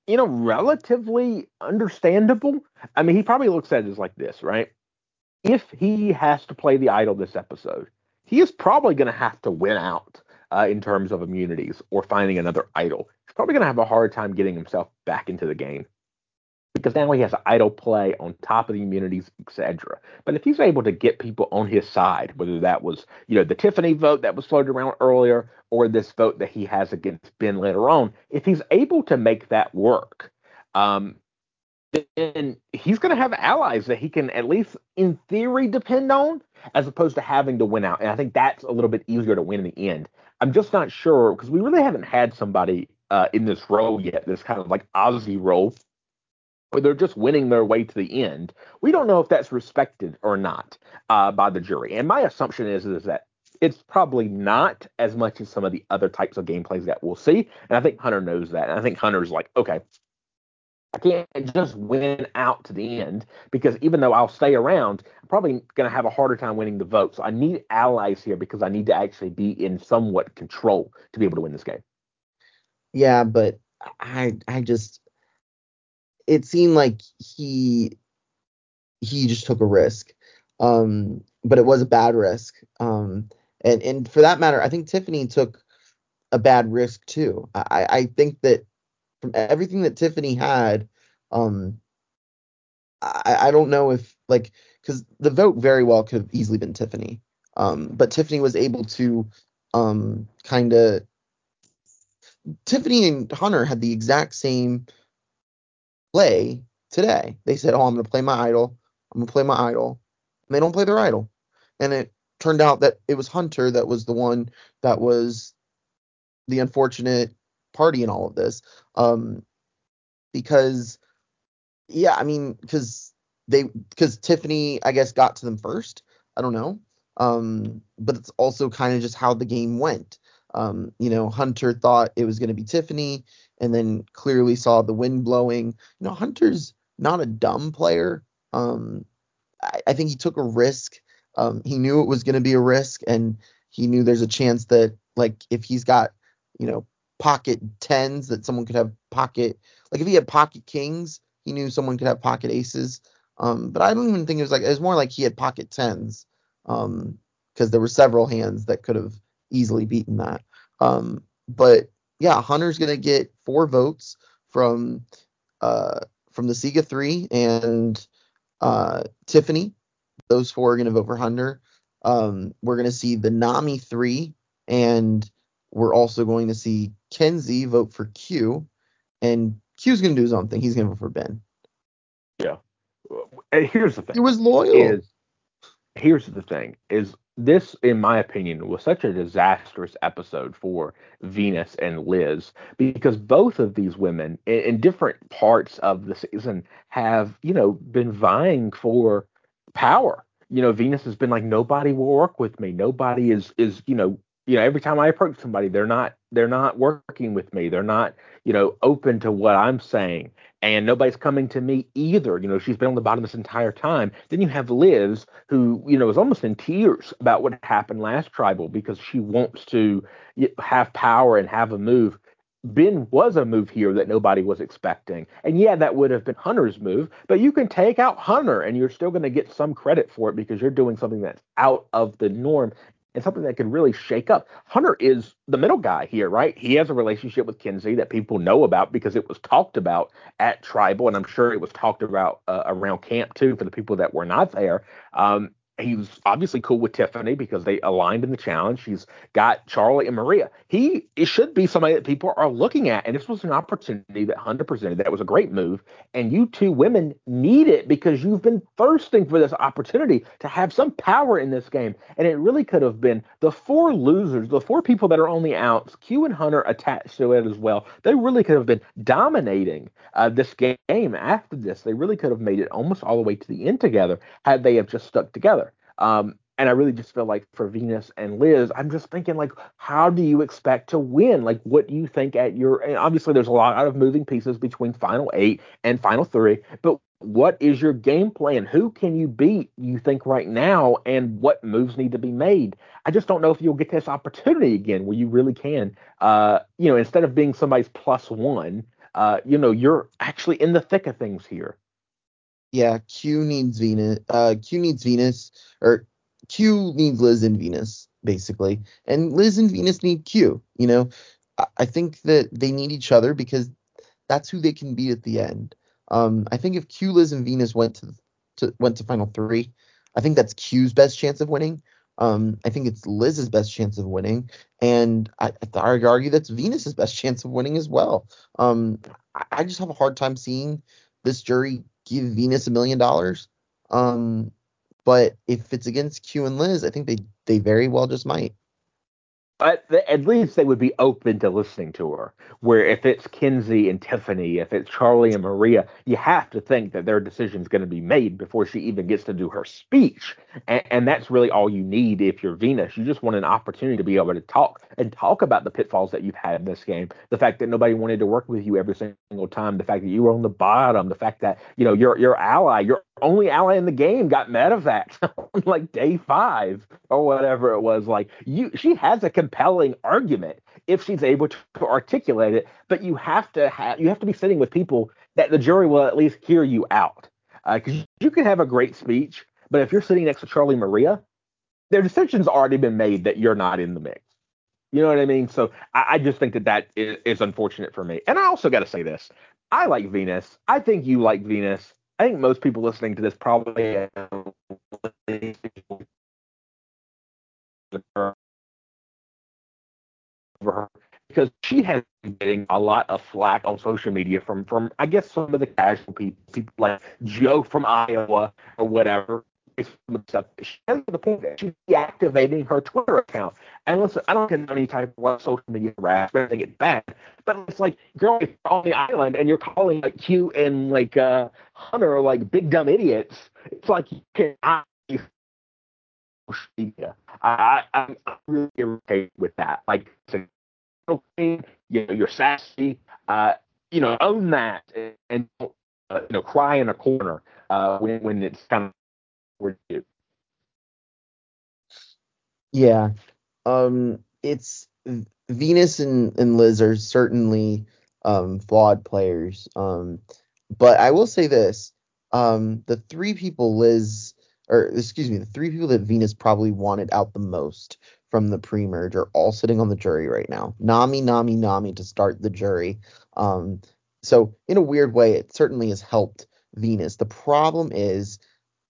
you know, relatively understandable. I mean, he probably looks at it as like this, right? If he has to play the idol this episode, he is probably going to have to win out uh, in terms of immunities or finding another idol. He's probably going to have a hard time getting himself back into the game because now he has idle play on top of the immunities, et cetera. But if he's able to get people on his side, whether that was, you know, the Tiffany vote that was floated around earlier or this vote that he has against Ben later on, if he's able to make that work, um, then he's going to have allies that he can at least in theory depend on as opposed to having to win out. And I think that's a little bit easier to win in the end. I'm just not sure because we really haven't had somebody uh, in this role yet, this kind of like Ozzy role where they're just winning their way to the end. We don't know if that's respected or not uh, by the jury. And my assumption is, is that it's probably not as much as some of the other types of gameplays that we'll see. And I think Hunter knows that. And I think Hunter's like, okay, I can't just win out to the end because even though I'll stay around, I'm probably going to have a harder time winning the vote. So I need allies here because I need to actually be in somewhat control to be able to win this game. Yeah, but I I just it seemed like he he just took a risk. Um, but it was a bad risk. Um, and and for that matter, I think Tiffany took a bad risk too. I I think that from everything that Tiffany had, um, I, I don't know if like because the vote very well could have easily been Tiffany, um, but Tiffany was able to um kind of Tiffany and Hunter had the exact same play today. They said, "Oh, I'm gonna play my idol. I'm gonna play my idol." And they don't play their idol, and it turned out that it was Hunter that was the one that was the unfortunate party in all of this. Um, because yeah, I mean, because they because Tiffany, I guess, got to them first. I don't know. Um, but it's also kind of just how the game went. Um, you know, Hunter thought it was going to be Tiffany, and then clearly saw the wind blowing. You know, Hunter's not a dumb player. Um, I, I think he took a risk. Um, he knew it was going to be a risk, and he knew there's a chance that, like, if he's got, you know, pocket tens, that someone could have pocket, like, if he had pocket kings, he knew someone could have pocket aces. Um, but I don't even think it was like, it was more like he had pocket tens, um, because there were several hands that could have easily beaten that. Um, but yeah, Hunter's going to get four votes from, uh, from the Sega three and uh, Tiffany. Those four are going to vote for Hunter. Um, we're going to see the Nami three, and we're also going to see Kenzie vote for Q, and Q's going to do his own thing. He's going to vote for Ben. Yeah. And here's the thing. He was loyal. Is here's the thing is this, in my opinion, was such a disastrous episode for Venus and Liz because both of these women in, in different parts of the season have, you know, been vying for power. You know, Venus has been like, nobody will work with me. Nobody is is, you know, you know, every time I approach somebody, they're not they're not working with me. They're not, you know, open to what I'm saying. And nobody's coming to me either. You know, she's been on the bottom this entire time. Then you have Liz, who, you know, is almost in tears about what happened last tribal because she wants to have power and have a move. Ben was a move here that nobody was expecting. And yeah, that would have been Hunter's move, but you can take out Hunter and you're still going to get some credit for it because you're doing something that's out of the norm and something that could really shake up. Hunter is the middle guy here, right? He has a relationship with Kenzie that people know about because it was talked about at Tribal, and I'm sure it was talked about uh, around camp too for the people that were not there. Um, he was obviously cool with Tiffany because they aligned in the challenge. He's got Charlie and Maria. He it should be somebody that people are looking at, and this was an opportunity that Hunter presented. That was a great move, and you two women need it because you've been thirsting for this opportunity to have some power in this game, and it really could have been the four losers, the four people that are on the outs, Q and Hunter attached to it as well. They really could have been dominating uh, this game after this. They really could have made it almost all the way to the end together had they have just stuck together. Um, and I really just feel like for Venus and Liz, I'm just thinking, like, how do you expect to win? Like, what do you think at your, and obviously there's a lot of moving pieces between final eight and final three, but what is your game plan? Who can you beat, you think, right now, and what moves need to be made? I just don't know if you'll get this opportunity again where you really can, uh, you know, instead of being somebody's plus one, Uh, you know, you're actually in the thick of things here. Yeah, Q needs Venus. Uh, Q needs Venus, or Q needs Liz and Venus, basically, and Liz and Venus need Q. You know, I, I think that they need each other because that's who they can be at the end. Um, I think if Q, Liz, and Venus went to, to went to final three, I think that's Q's best chance of winning. Um, I think it's Liz's best chance of winning, and I, I argue that's Venus's best chance of winning as well. Um, I, I just have a hard time seeing this jury give Venus a million dollars. Um, but if it's against Q and Liz, I think they they very well just might. But at least they would be open to listening to her. Where if it's Kinsey and Tiffany, if it's Charlie and Maria, you have to think that their decision's going to be made before she even gets to do her speech. And, and that's really all you need if you're Venus. You just want an opportunity to be able to talk and talk about the pitfalls that you've had in this game. The fact that nobody wanted to work with you every single time. The fact that you were on the bottom. The fact that, you know, your your ally, your only ally in the game got medevac on like day five or whatever it was. Like you, she has a compelling argument if she's able to articulate it. But you have to have you have to be sitting with people that the jury will at least hear you out. Because uh, you can have a great speech, but if you're sitting next to Charlie Maria, their decision's already been made that you're not in the mix. You know what I mean? So I, I just think that that is, is unfortunate for me. And I also got to say this: I like Venus. I think you like Venus. I think most people listening to this probably her because she has been getting a lot of flack on social media from from I guess some of the casual people, people like Joe from Iowa or whatever. Stuff. She has to the point that she's deactivating her Twitter account. And listen, I don't condone any type of like, social media harassment. I think it's bad. But it's like, girl, you're on the island and you're calling like Q and like uh, Hunter like big dumb idiots. It's like you cannot media. I, I, I'm really irritated with that. Like, it's okay, you know, you're sassy, uh, you know, own that and, and don't, uh, you know, cry in a corner uh, when, when it's kind of for you. Yeah. Um, it's Venus and, and Liz are certainly um, flawed players. Um, but I will say this: um, the three people Liz, or excuse me, the three people that Venus probably wanted out the most from the pre-merge are all sitting on the jury right now. Nami, Nami, Nami to start the jury. Um, so in a weird way, it certainly has helped Venus. The problem is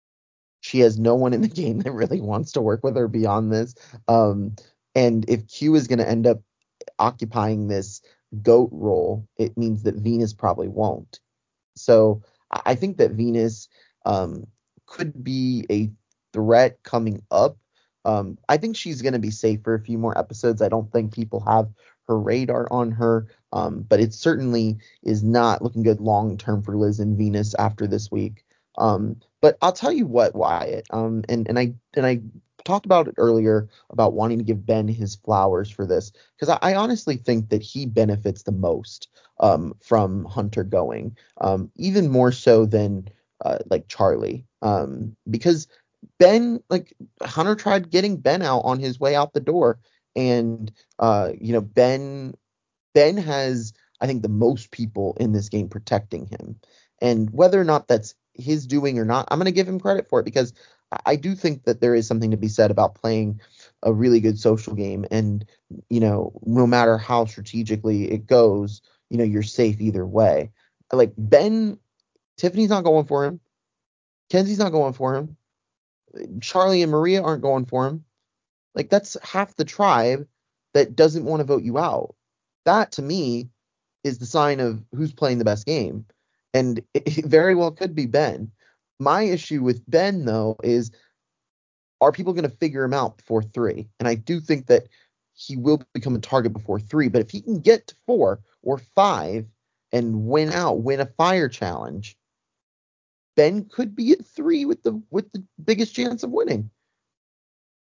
she has no one in the game that really wants to work with her beyond this. Um, and if Q is going to end up occupying this goat role, it means that Venus probably won't. So I think that Venus um, could be a threat coming up. Um, I think she's going to be safe for a few more episodes. I don't think people have her radar on her, um, but it certainly is not looking good long term for Liz and Venus after this week. Um, but I'll tell you what, Wyatt, um, and and I and I talked about it earlier about wanting to give Ben his flowers for this because I, I honestly think that he benefits the most um, from Hunter going, um, even more so than uh, like Charlie, um, because Ben, like Hunter tried getting Ben out on his way out the door, and uh, you know Ben Ben has, I think, the most people in this game protecting him. And whether or not that's his doing or not, I'm going to give him credit for it because I I do think that there is something to be said about playing a really good social game. And, you know, no matter how strategically it goes, you know, you're safe either way. Like Ben, Tiffany's not going for him. Kenzie's not going for him. Charlie and Maria aren't going for him. Like that's half the tribe that doesn't want to vote you out. That to me is the sign of who's playing the best game. And it, it very well could be Ben. My issue with Ben, though, is are people going to figure him out before three? And I do think that he will become a target before three. But if he can get to four or five and win out, win a fire challenge, Ben could be at three with the with the biggest chance of winning.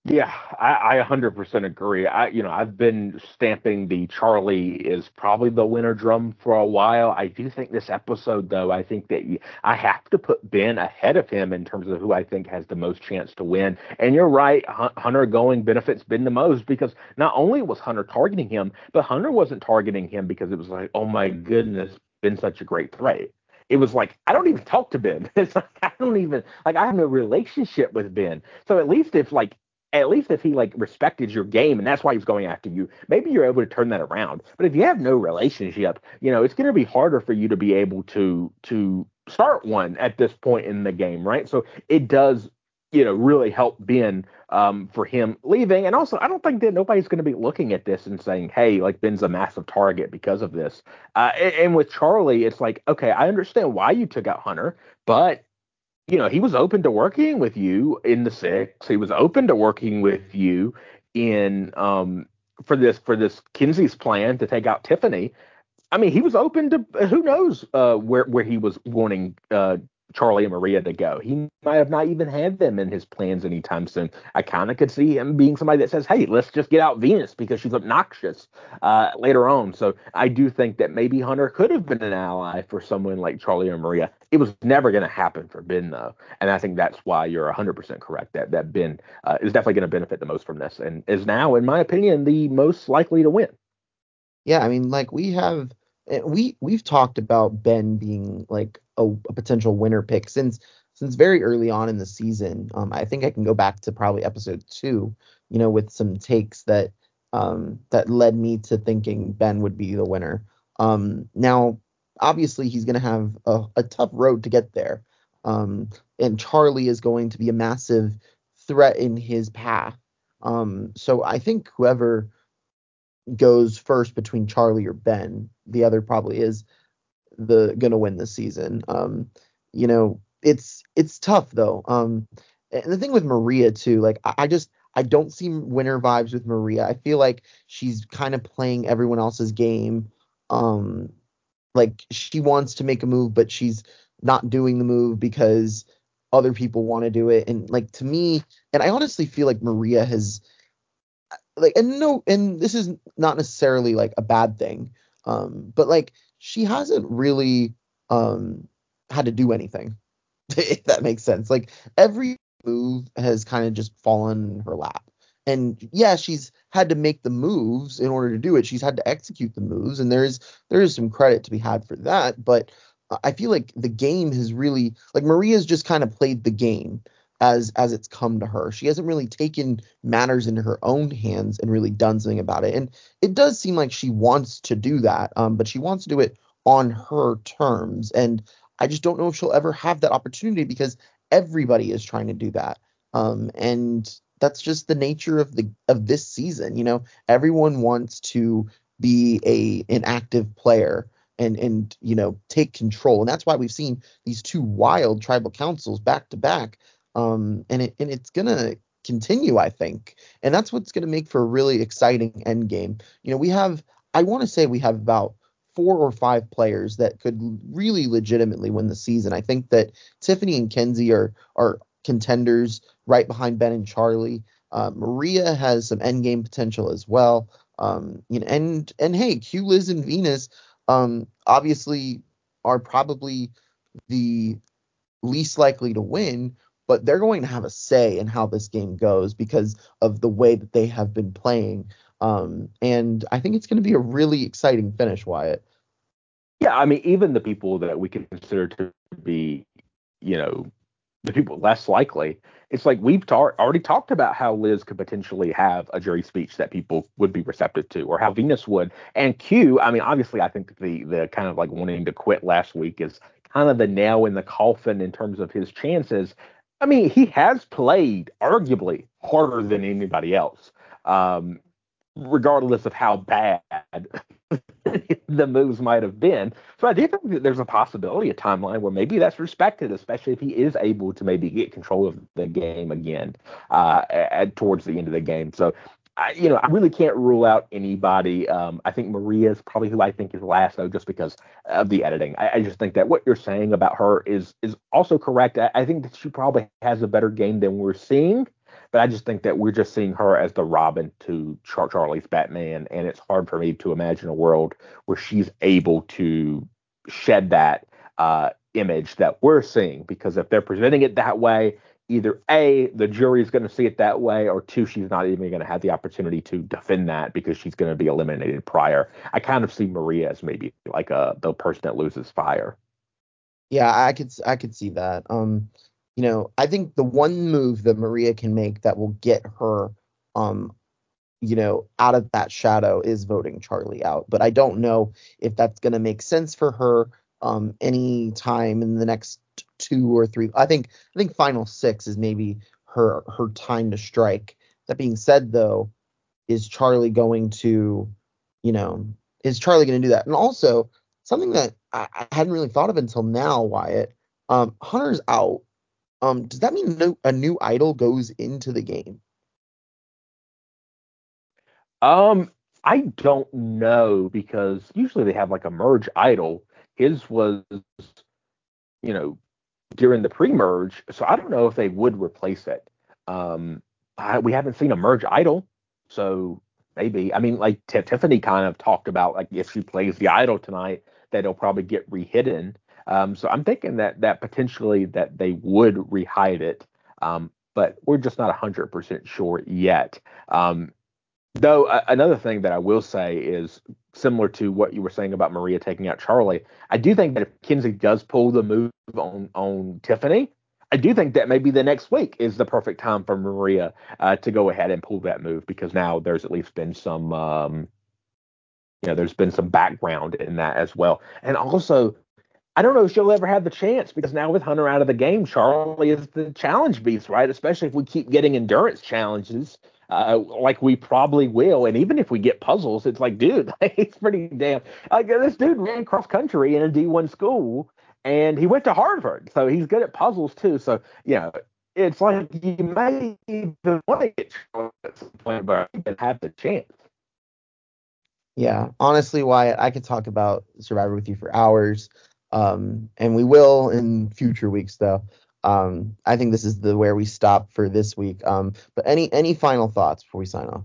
Yeah, I, I one hundred percent agree. I, you know, I've been stamping the Charlie is probably the winner drum for a while. I do think this episode, though, I think that y- I have to put Ben ahead of him in terms of who I think has the most chance to win. And you're right, Hun- Hunter going benefits Ben the most because not only was Hunter targeting him, but Hunter wasn't targeting him because it was like, oh my goodness, Ben's such a great threat. It was like, I don't even talk to Ben. It's like, I don't even, like, I have no relationship with Ben. So at least if, like, at least if he like respected your game and that's why he's going after you, maybe you're able to turn that around. But if you have no relationship, you know, it's going to be harder for you to be able to to start one at this point in the game, right? So it does, you know, really help Ben um, for him leaving. And also, I don't think that nobody's going to be looking at this and saying, "Hey, like Ben's a massive target because of this." Uh, and, and with Charlie, it's like, okay, I understand why you took out Hunter, but you know, he was open to working with you in the six. He was open to working with you in um for this for this Kinsey's plan to take out Tiffany. I mean, he was open to who knows uh, where where he was wanting uh, Charlie and Maria to go. He might have not even had them in his plans anytime soon. I kind of could see him being somebody that says, "Hey, let's just get out Venus because she's obnoxious." Uh, later on, so I do think that maybe Hunter could have been an ally for someone like Charlie or Maria. It was never going to happen for Ben though, and I think that's why you're one hundred percent correct that that Ben uh, is definitely going to benefit the most from this, and is now, in my opinion, the most likely to win. Yeah, I mean, like we have eh, we we've talked about Ben being like a, a potential winner pick since since very early on in the season. Um, I think I can go back to probably episode two, you know, with some takes that um that led me to thinking Ben would be the winner. Um, now obviously he's going to have a, a tough road to get there. Um, and Charlie is going to be a massive threat in his path. Um, so I think whoever goes first between Charlie or Ben. The other probably is the gonna win this season. Um, you know, it's it's tough though. Um, and the thing with Maria too, like I, I just I don't see winner vibes with Maria. I feel like she's kind of playing everyone else's game. Um, like she wants to make a move, but she's not doing the move because other people want to do it. And like to me, and I honestly feel like Maria has like and no and this is not necessarily like a bad thing, um but like she hasn't really um had to do anything if that makes sense. Like every move has kind of just fallen in her lap, and yeah, she's had to make the moves in order to do it. She's had to execute the moves, and there's there is some credit to be had for that. But uh, I feel like the game has really, like, Maria's just kind of played the game as as it's come to her. She hasn't really taken matters into her own hands and really done something about it. And it does seem like she wants to do that, um, but she wants to do it on her terms. And I just don't know if she'll ever have that opportunity because everybody is trying to do that. Um, and that's just the nature of the of this season. You know, everyone wants to be a an active player and and you know take control. And that's why we've seen these two wild tribal councils back to back. Um, and it and it's gonna continue, I think. And that's what's gonna make for a really exciting end game. You know, we have I want to say we have about four or five players that could really legitimately win the season. I think that Tiffany and Kenzie are are contenders right behind Ben and Charlie. Uh, Maria has some end game potential as well. Um, you know, and and hey, Q, Liz, and Venus, um, obviously are probably the least likely to win, but they're going to have a say in how this game goes because of the way that they have been playing. Um, and I think it's going to be a really exciting finish, Wyatt. Yeah, I mean, even the people that we consider to be, you know, the people less likely, it's like we've tar- already talked about how Liz could potentially have a jury speech that people would be receptive to, or how Venus would. And Q, I mean, obviously, I think the the kind of like wanting to quit last week is kind of the nail in the coffin in terms of his chances. I mean, he has played arguably harder than anybody else. Um, Regardless of how bad the moves might have been. So I do think that there's a possibility, a timeline where maybe that's respected, especially if he is able to maybe get control of the game again uh, at, towards the end of the game. So, I, you know, I really can't rule out anybody. Um, I think Maria is probably who I think is last, though, just because of the editing. I, I just think that what you're saying about her is is also correct. I, I think that she probably has a better game than we're seeing. but I just think that we're just seeing her as the Robin to Char- Charlie's Batman, and it's hard for me to imagine a world where she's able to shed that uh, image that we're seeing, because if they're presenting it that way, either A, the jury is going to see it that way, or two, she's not even going to have the opportunity to defend that because she's going to be eliminated prior. I kind of see Maria as maybe like a the person that loses fire. Yeah, I could I could see that. Um, you know, I think the one move that Maria can make that will get her, um, you know, out of that shadow is voting Charlie out. But I don't know if that's going to make sense for her um any time in the next two or three. I think I think final six is maybe her her time to strike. That being said, though, is Charlie going to, you know, is Charlie going to do that? And also something that I, I hadn't really thought of until now, Wyatt. Um, Hunter's out. Um, does that mean no, a new idol goes into the game? Um, I don't know, because usually they have like a merge idol. His was, you know, during the pre-merge, so I don't know if they would replace it. Um, I, we haven't seen a merge idol, so maybe. I mean, like T- Tiffany kind of talked about, like if she plays the idol tonight, that it'll probably get rehidden. Um, so I'm thinking that that potentially that they would rehide it, um, but we're just not one hundred percent sure yet. Um, Though uh, another thing that I will say is similar to what you were saying about Maria taking out Charlie. I do think that if Kinsey does pull the move on on Tiffany, I do think that maybe the next week is the perfect time for Maria uh, to go ahead and pull that move, because now there's at least been some um, you know there's been some background in that as well. And also, I don't know if she'll ever have the chance, because now with Hunter out of the game, Charlie is the challenge beast, right? Especially if we keep getting endurance challenges, uh, like we probably will. And even if we get puzzles, it's like, dude, it's pretty damn. Like, this dude ran cross country in a D one school, and he went to Harvard, so he's good at puzzles too. So, you know, it's like you may even want to get Charlie at some point, but you can have the chance. Yeah, honestly, Wyatt, I could talk about Survivor with you for hours, um, and we will in future weeks, though. Um, I think this is the where we stop for this week. Um, but any any final thoughts before we sign off?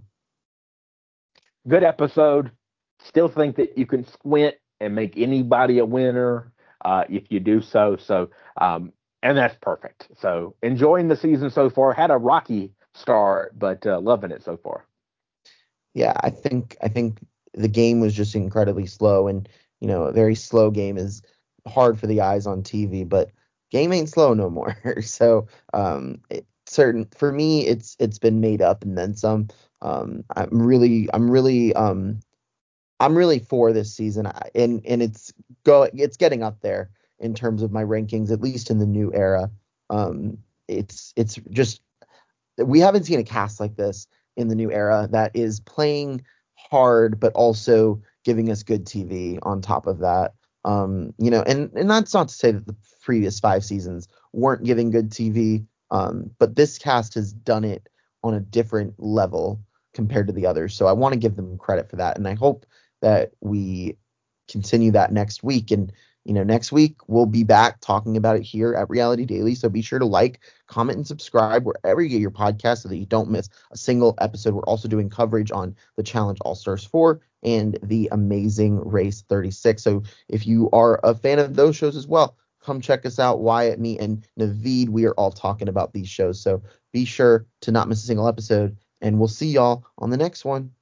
Good episode. Still think that you can squint and make anybody a winner uh, if you do so. So, um, and that's perfect. So, enjoying the season so far. Had a rocky start, but uh, loving it so far. Yeah, I think I think the game was just incredibly slow, and you know, a very slow game is hard for the eyes on T V, but game ain't slow no more. So, um, it, certain for me, it's it's been made up and then some. Um, I'm really I'm really um I'm really for this season, I- and and it's go it's getting up there in terms of my rankings, at least in the new era. Um, it's it's just we haven't seen a cast like this in the new era that is playing hard but also giving us good T V on top of that. Um, you know, and and that's not to say that the previous five seasons weren't giving good T V, um, but this cast has done it on a different level compared to the others. So I want to give them credit for that, and I hope that we continue that next week. And you know, next week we'll be back talking about it here at Reality Daily. So be sure to like, comment, and subscribe wherever you get your podcast so that you don't miss a single episode. We're also doing coverage on the Challenge All Stars four and the Amazing Race thirty-six. So if you are a fan of those shows as well, come check us out. Wyatt, me, and Naveed, we are all talking about these shows. So be sure to not miss a single episode, and we'll see y'all on the next one.